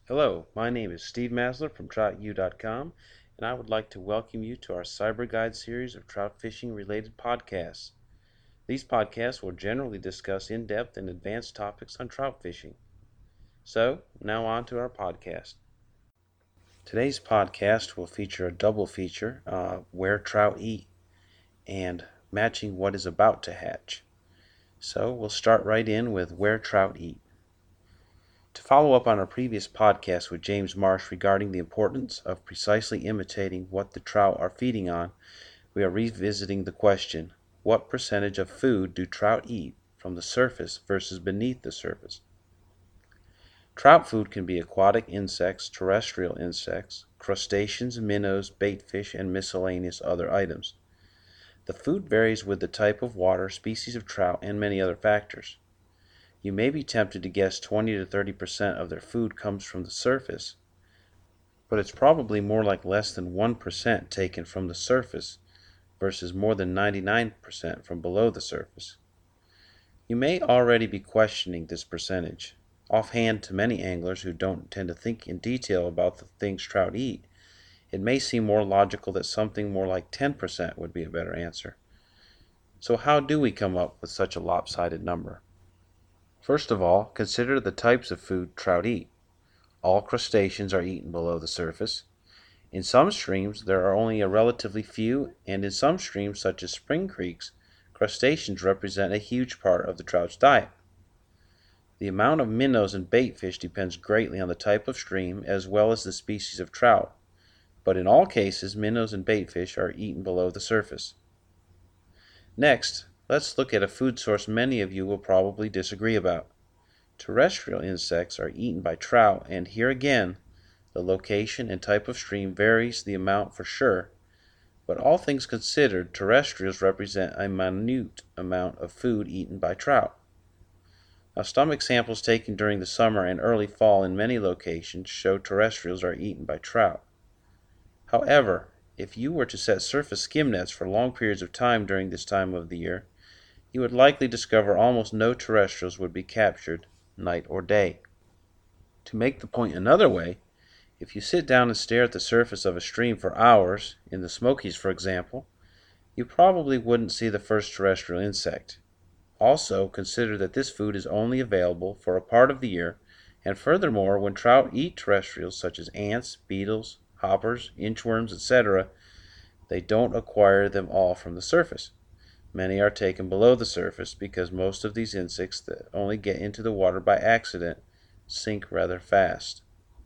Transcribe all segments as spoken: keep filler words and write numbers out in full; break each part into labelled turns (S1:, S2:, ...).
S1: Hello, my name is Steve Masler from trout u dot com, and I would like to welcome you to our Cyber Guide series of trout fishing related podcasts. These podcasts will generally discuss in-depth and advanced topics on trout fishing. So, now on to our podcast. Today's podcast will feature a double feature, uh, Where Trout Eat, and matching what is about to hatch. So, we'll start right in with Where Trout Eat. To follow up on our previous podcast with James Marsh regarding the importance of precisely imitating what the trout are feeding on, we are revisiting the question, what percentage of food do trout eat from the surface versus beneath the surface? Trout food can be aquatic insects, terrestrial insects, crustaceans, minnows, baitfish, and miscellaneous other items. The food varies with the type of water, species of trout, and many other factors. You may be tempted to guess twenty to thirty percent of their food comes from the surface, but it's probably more like less than one percent taken from the surface versus more than ninety-nine percent from below the surface. You may already be questioning this percentage. Offhand, to many anglers who don't tend to think in detail about the things trout eat, it may seem more logical that something more like ten percent would be a better answer. So how do we come up with such a lopsided number? First of all, consider the types of food trout eat. All crustaceans are eaten below the surface. In some streams, there are only a relatively few, and in some streams, such as spring creeks, crustaceans represent a huge part of the trout's diet. The amount of minnows and baitfish depends greatly on the type of stream as well as the species of trout, but in all cases, minnows and baitfish are eaten below the surface. Next, let's look at a food source many of you will probably disagree about. Terrestrial insects are eaten by trout, and here again, the location and type of stream varies the amount for sure, but all things considered, terrestrials represent a minute amount of food eaten by trout. Now, stomach samples taken during the summer and early fall in many locations show terrestrials are eaten by trout. However, if you were to set surface skim nets for long periods of time during this time of the year, you would likely discover almost no terrestrials would be captured, night or day. To make the point another way, if you sit down and stare at the surface of a stream for hours, in the Smokies for example, you probably wouldn't see the first terrestrial insect. Also, consider that this food is only available for a part of the year, and furthermore, when trout eat terrestrials such as ants, beetles, hoppers, inchworms, et cetera, they don't acquire them all from the surface. Many are taken below the surface because most of these insects that only get into the water by accident sink rather fast.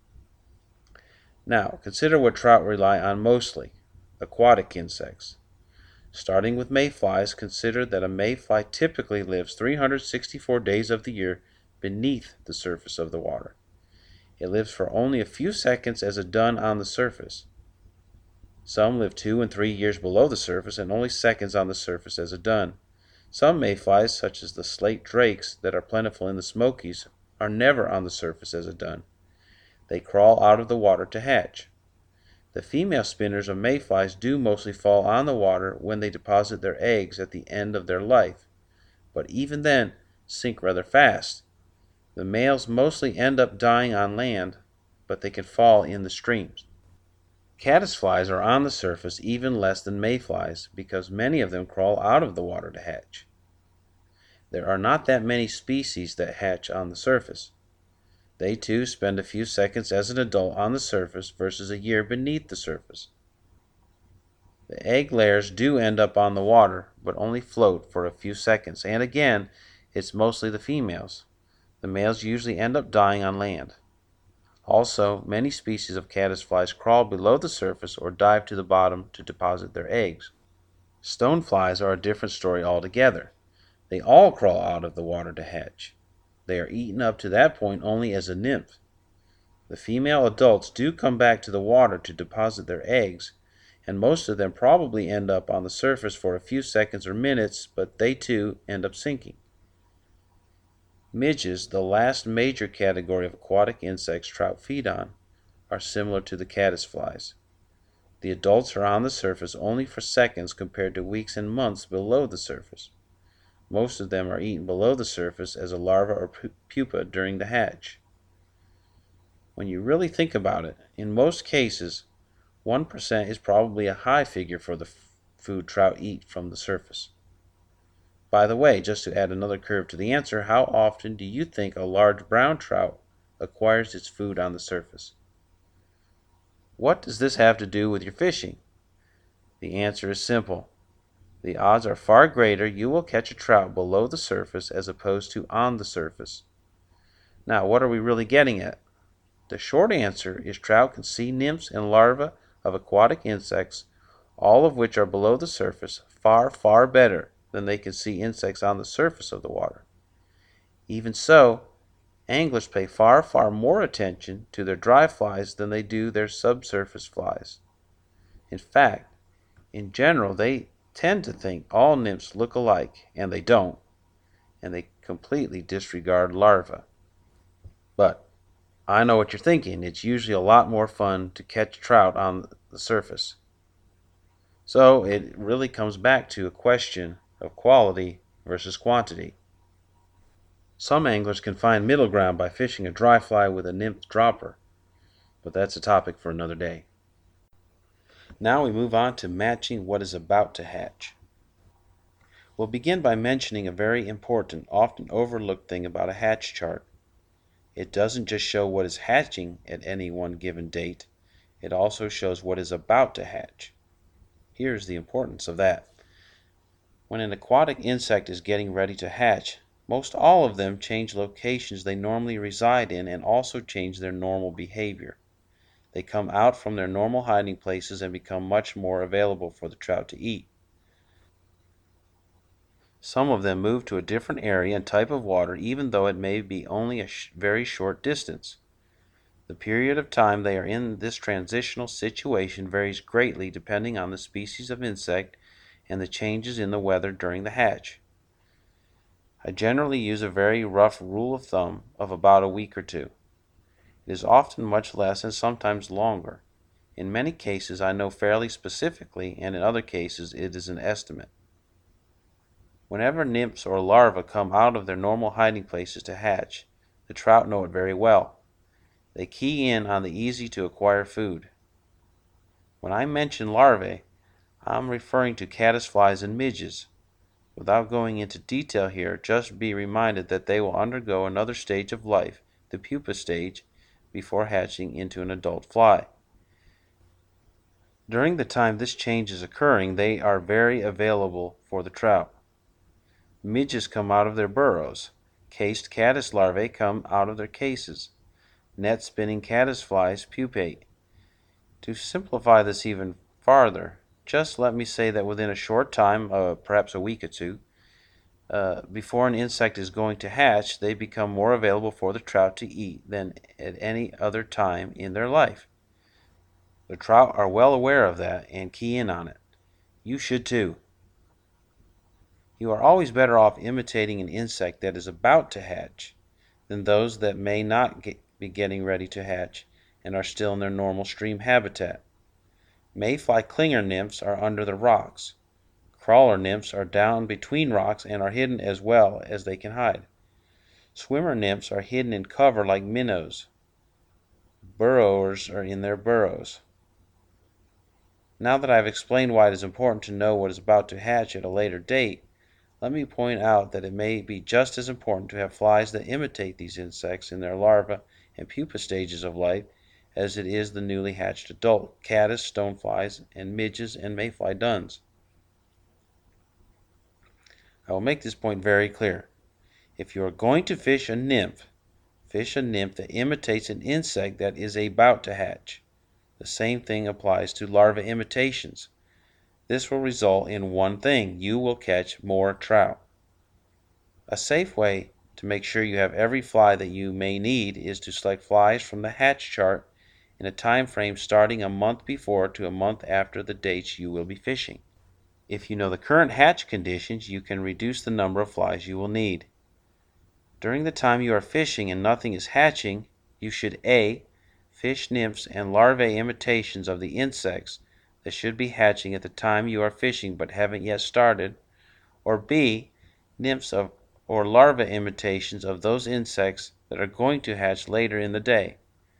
S1: Now, consider what trout rely on mostly, aquatic insects. Starting with mayflies, consider that a mayfly typically lives three hundred sixty-four days of the year beneath the surface of the water. It lives for only a few seconds as a dun on the surface. Some live two and three years below the surface and only seconds on the surface as a dun. Some mayflies, such as the slate drakes that are plentiful in the Smokies, are never on the surface as a dun. They crawl out of the water to hatch. The female spinners of mayflies do mostly fall on the water when they deposit their eggs at the end of their life, but even then sink rather fast. The males mostly end up dying on land, but they can fall in the streams. Caddisflies are on the surface even less than mayflies because many of them crawl out of the water to hatch. There are not that many species that hatch on the surface. They too spend a few seconds as an adult on the surface versus a year beneath the surface. The egg layers do end up on the water, but only float for a few seconds, and again, it's mostly the females. The males usually end up dying on land. Also, many species of caddisflies crawl below the surface or dive to the bottom to deposit their eggs. Stoneflies are a different story altogether. They all crawl out of the water to hatch. They are eaten up to that point only as a nymph. The female adults do come back to the water to deposit their eggs, and most of them probably end up on the surface for a few seconds or minutes, but they too end up sinking. Midges, the last major category of aquatic insects trout feed on, are similar to the caddisflies. The adults are on the surface only for seconds compared to weeks and months below the surface. Most of them are eaten below the surface as a larva or pupa during the hatch. When you really think about it, in most cases, one percent is probably a high figure for the f- food trout eat from the surface. By the way, just to add another curve to the answer, how often do you think a large brown trout acquires its food on the surface? What does this have to do with your fishing? The answer is simple. The odds are far greater you will catch a trout below the surface as opposed to on the surface. Now, what are we really getting at? The short answer is trout can see nymphs and larvae of aquatic insects, all of which are below the surface, far, far better than they can see insects on the surface of the water. Even so, anglers pay far, far more attention to their dry flies than they do their subsurface flies. In fact, in general, they tend to think all nymphs look alike, and they don't, and they completely disregard larvae. But I know what you're thinking. It's usually a lot more fun to catch trout on the surface. So it really comes back to a question of quality versus quantity. Some anglers can find middle ground by fishing a dry fly with a nymph dropper, but that's a topic for another day. Now we move on to matching what is about to hatch. We'll begin by mentioning a very important, often overlooked thing about a hatch chart. It doesn't just show what is hatching at any one given date, it also shows what is about to hatch. Here's the importance of that. When an aquatic insect is getting ready to hatch, most all of them change locations they normally reside in and also change their normal behavior. They come out from their normal hiding places and become much more available for the trout to eat. Some of them move to a different area and type of water even though it may be only a sh- very short distance. The period of time they are in this transitional situation varies greatly depending on the species of insect and the changes in the weather during the hatch. I generally use a very rough rule of thumb of about a week or two. It is often much less and sometimes longer. In many cases I know fairly specifically, and in other cases it is an estimate. Whenever nymphs or larvae come out of their normal hiding places to hatch, the trout know it very well. They key in on the easy to acquire food. When I mention larvae, I'm referring to caddisflies and midges. Without going into detail here, just be reminded that they will undergo another stage of life, the pupa stage, before hatching into an adult fly. During the time this change is occurring, they are very available for the trout. Midges come out of their burrows. Cased caddis larvae come out of their cases. Net spinning caddisflies pupate. To simplify this even farther, just let me say that within a short time, uh, perhaps a week or two, uh, before an insect is going to hatch, they become more available for the trout to eat than at any other time in their life. The trout are well aware of that and key in on it. You should too. You are always better off imitating an insect that is about to hatch than those that may not get, be getting ready to hatch and are still in their normal stream habitat. Mayfly clinger nymphs are under the rocks. Crawler nymphs are down between rocks and are hidden as well as they can hide. Swimmer nymphs are hidden in cover like minnows. Burrowers are in their burrows. Now that I have explained why it is important to know what is about to hatch at a later date, let me point out that it may be just as important to have flies that imitate these insects in their larva and pupa stages of life as it is the newly hatched adult caddis, stoneflies, and midges and mayfly duns. I will make this point very clear. If you are going to fish a nymph, fish a nymph that imitates an insect that is about to hatch. The same thing applies to larva imitations. This will result in one thing: you will catch more trout. A safe way to make sure you have every fly that you may need is to select flies from the hatch chart in a time frame starting a month before to a month after the dates you will be fishing. If you know the current hatch conditions, you can reduce the number of flies you will need. During the time you are fishing and nothing is hatching, you should A. fish nymphs and larvae imitations of the insects that should be hatching at the time you are fishing but haven't yet started, or B. nymphs of or larvae imitations of those insects that are going to hatch later in the day.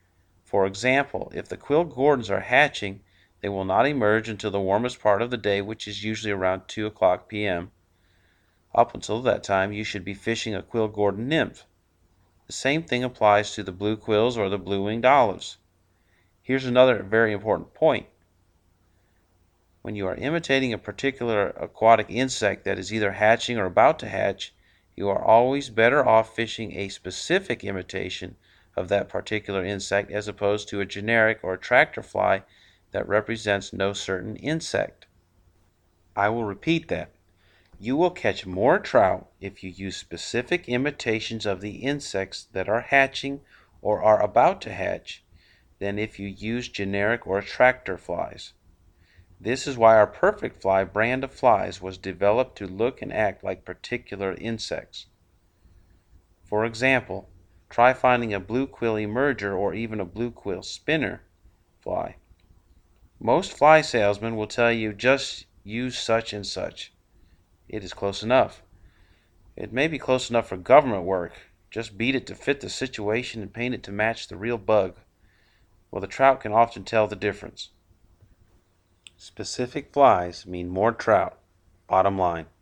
S1: For example, if the quill gordons are hatching, they will not emerge until the warmest part of the day, which is usually around two o'clock p m Up until that time, you should be fishing a quill gordon nymph. The same thing applies to the blue quills or the blue-winged olives. Here's another very important point. When you are imitating a particular aquatic insect that is either hatching or about to hatch, you are always better off fishing a specific imitation of that particular insect as opposed to a generic or attractor fly that represents no certain insect. I will repeat that. You will catch more trout if you use specific imitations of the insects that are hatching or are about to hatch than if you use generic or attractor flies. This is why our Perfect Fly brand of flies was developed to look and act like particular insects. For example, try finding a blue quill emerger or even a blue quill spinner fly. Most fly salesmen will tell you just use such and such. It is close enough. It may be close enough for government work. Just beat it to fit the situation and paint it to match the real bug. Well, the trout can often tell the difference. Specific flies mean more trout. Bottom line.